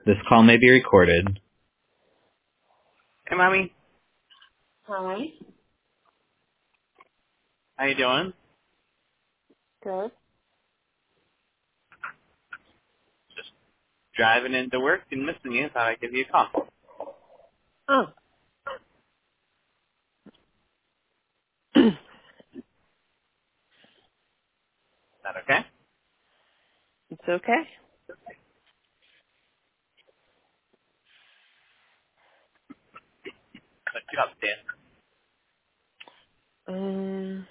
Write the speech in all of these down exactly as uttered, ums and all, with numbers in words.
This call may be recorded. Hey, mommy. Hi. How you doing? Good. Just driving into work and missing you. Thought I'd give you a call. Is Oh. that okay? It's okay. Put you up, Dan. Um,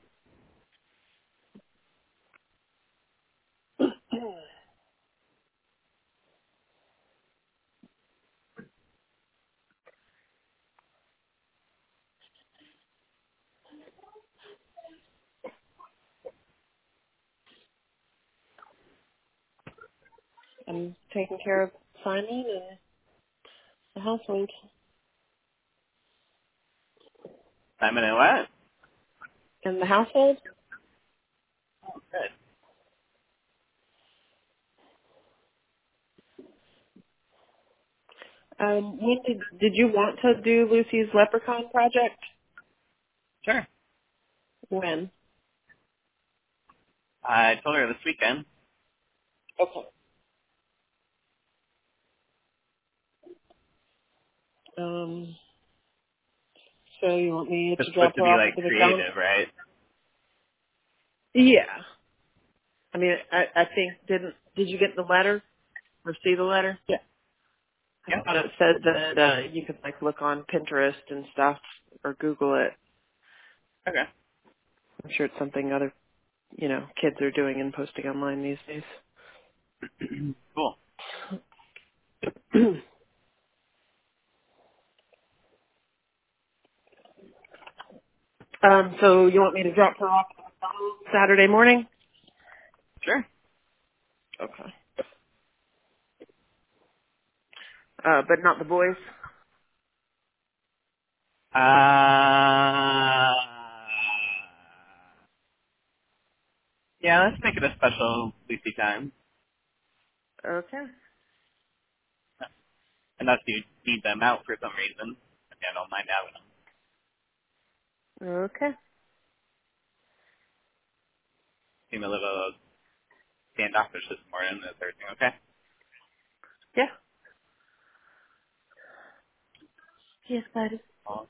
I'm taking care of Simon and the household. I'm in a what? And the household? Good. Um, when did did you want to do Lucy's leprechaun project? Sure. When? I told her this weekend. Okay. Um, so you want me It's to drop supposed to her be off like at the McDonald's? creative, right? Yeah. I mean, I I think didn't did you get the letter or see the letter? Yeah. I Yeah. thought it said that uh, you could like look on Pinterest and stuff or Google it. Okay. I'm sure it's something other you know, kids are doing and posting online these days. Cool. um, so you want me to drop her off Saturday morning? Sure. Okay. Uh, but not the boys? Uh. Yeah, let's make it a special Lucy time. Okay. Unless you need them out for some reason. I don't mind having them. Okay. Seem a little standoffish this morning. Is everything okay? Yeah. Yes, buddy. Well,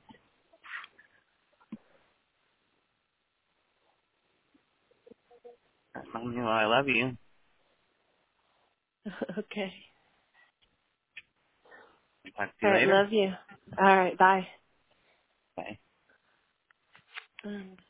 you know, I love you. Okay. Talk to All you right, later. love you. All right, bye. Bye. Um,